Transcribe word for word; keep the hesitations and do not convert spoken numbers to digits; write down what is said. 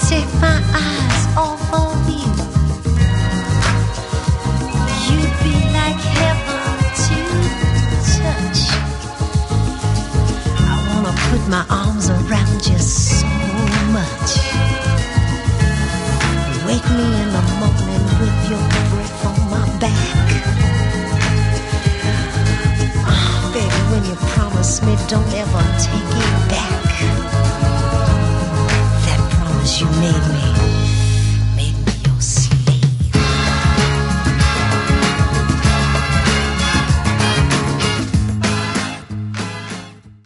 take my eyes off of you, you'd be like heaven to touch. I wanna put my arms around you so much. Wake me in the morning with your breath on my back. Oh, baby, when you promise me, don't ever take it back. That promise you made me